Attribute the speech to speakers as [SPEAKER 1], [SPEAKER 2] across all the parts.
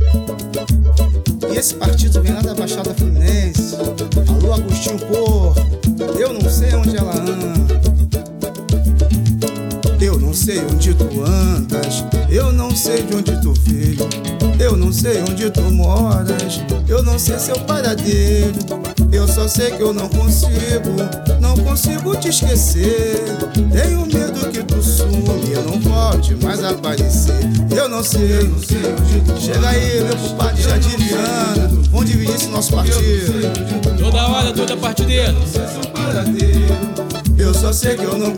[SPEAKER 1] E esse partido vem lá da Baixada Fluminense. Alô, Agostinho Porco, eu não sei onde ela anda. Eu não sei onde tu andas, eu não sei de onde tu veio, eu não sei onde tu moras, eu não sei seu paradeiro. Eu só sei que eu não consigo te esquecer. Tenho medo que tu sume e não volte mais a aparecer. Eu não sei onde tu chega aí, meu compadre Jadir Viana, vamos dividir esse nosso partido.
[SPEAKER 2] Toda hora, toda partideira.
[SPEAKER 1] Eu só sei que eu não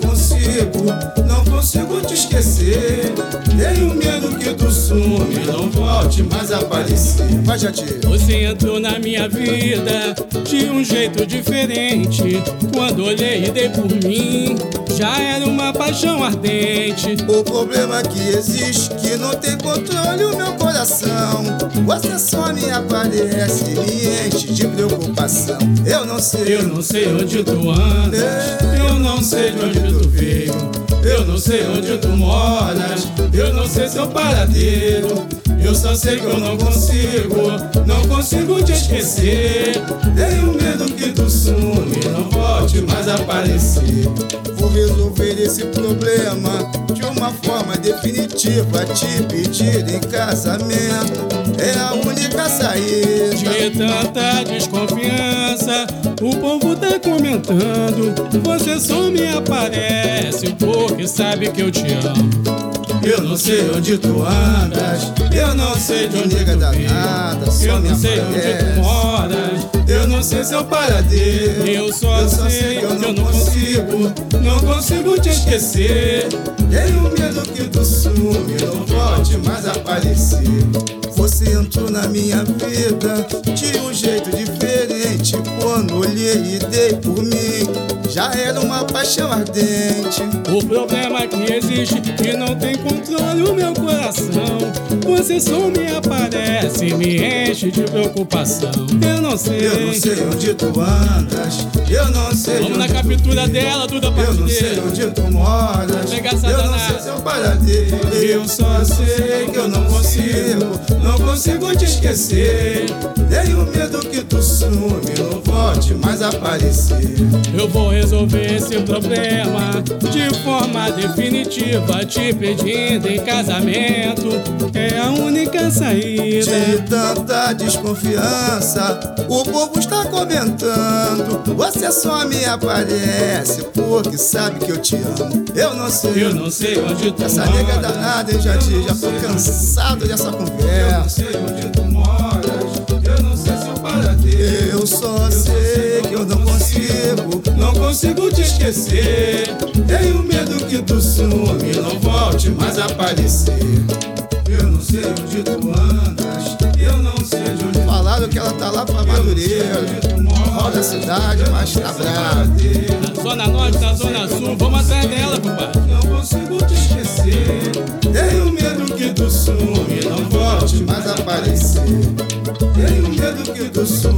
[SPEAKER 1] consigo te esquecer. Tenho medo que tu sume e não volte mais a aparecer. Vai, Jadir.
[SPEAKER 2] Você entrou na minha vida de um jeito diferente. Quando olhei e dei por mim, já era uma paixão ardente.
[SPEAKER 1] O problema que existe, que não tem controle o meu coração. Você só me aparece e me enche de preocupação. Eu não sei
[SPEAKER 2] onde tu andas, eu não sei de onde tu veio, eu não sei onde tu moras, eu não sei seu paradeiro. Eu só sei que eu não consigo te esquecer. Tenho medo que tu sume e não volte mais a aparecer.
[SPEAKER 1] Vou resolver esse problema de uma forma definitiva. Te pedir em casamento é a única saída.
[SPEAKER 2] De tanta desconfiança, o povo tá comentando. Você só me aparece porque sabe que eu te amo.
[SPEAKER 1] Eu não sei onde tu andas, eu não sei de onde tu veio,
[SPEAKER 2] eu não sei onde tu moras,
[SPEAKER 1] eu não sei seu paradeiro.
[SPEAKER 2] Eu só sei que eu não consigo te esquecer.
[SPEAKER 1] Tenho medo que tu sume e não volte mais a aparecer. Você entrou na minha vida de um jeito diferente. Quando olhei e dei por mim, já era uma paixão ardente.
[SPEAKER 2] O problema que existe, que não tem controle o meu coração. Você só me aparece e me enche de preocupação. Eu não sei
[SPEAKER 1] onde tu andas, eu não sei
[SPEAKER 2] Vamos
[SPEAKER 1] de onde
[SPEAKER 2] na captura dela, tudo a
[SPEAKER 1] eu
[SPEAKER 2] parte
[SPEAKER 1] não sei
[SPEAKER 2] dele.
[SPEAKER 1] onde tu moras,
[SPEAKER 2] Pegar
[SPEAKER 1] eu
[SPEAKER 2] Satanás.
[SPEAKER 1] não sei seu paradeiro. Eu só sei que eu não consigo te esquecer. Tenho medo que tu sume e não volte mais a aparecer.
[SPEAKER 2] Eu vou resolver esse problema de forma definitiva, te pedindo em casamento é a única saída.
[SPEAKER 1] De tanta desconfiança, o povo está comentando. Você só me aparece porque sabe que eu te amo. Eu não sei
[SPEAKER 2] onde tu
[SPEAKER 1] essa
[SPEAKER 2] moras.
[SPEAKER 1] nega danada, hein, Jadir? Já tô cansado dessa conversa.
[SPEAKER 2] Eu não sei onde tu moras, eu não sei seu paradeiro.
[SPEAKER 1] Eu só sei que eu não consigo te esquecer. Tenho medo que tu sume e não volte mais a aparecer. Eu não sei onde tu andas, eu não sei de onde. Falaram que ela tá lá pra Madureira, roda a cidade, mas tá brava.
[SPEAKER 2] Na zona norte, na zona sul, vamos atrás dela, compadre.
[SPEAKER 1] Não consigo te esquecer. Tenho medo que tu sume e não volte mais a aparecer. Tenho medo que tu sume